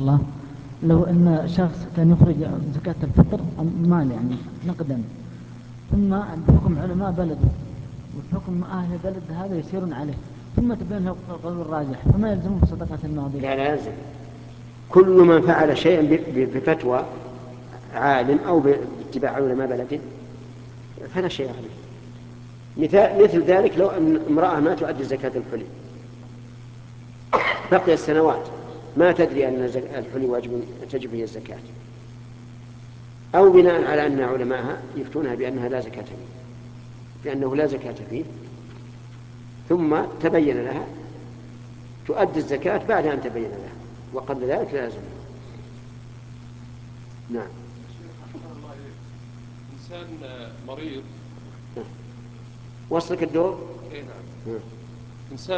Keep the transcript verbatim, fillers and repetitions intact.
الله، لو أن شخص كان يخرج زكاة الفطر مال يعني نقدا، ثم بحكم علماء بلده وبحكم أهل بلد هذا يسيرون عليه، ثم تبين له القول الراجح، فما يلزمه بصدقة الماضي؟ لا لا يلزم. كل من فعل شيئا بفتوى عالم أو باتباع علماء بلده فلا شيء عليه. مثال مثل ذلك لو أن امرأة ما تؤدي زكاة الحلي بقي السنوات ما تدري أن الحلي واجب تجب فيه الزكاة، أو بناء على أن علماءها يفتونها بأنها لا زكاة فيه، بأنه لا زكاة فيه، ثم تبين لها تؤدي الزكاة بعد أن تبين لها، وقبل ذلك لا لازم. نعم. إنسان مريض. وصلك الدور؟ إيه نعم. نعم. إنسان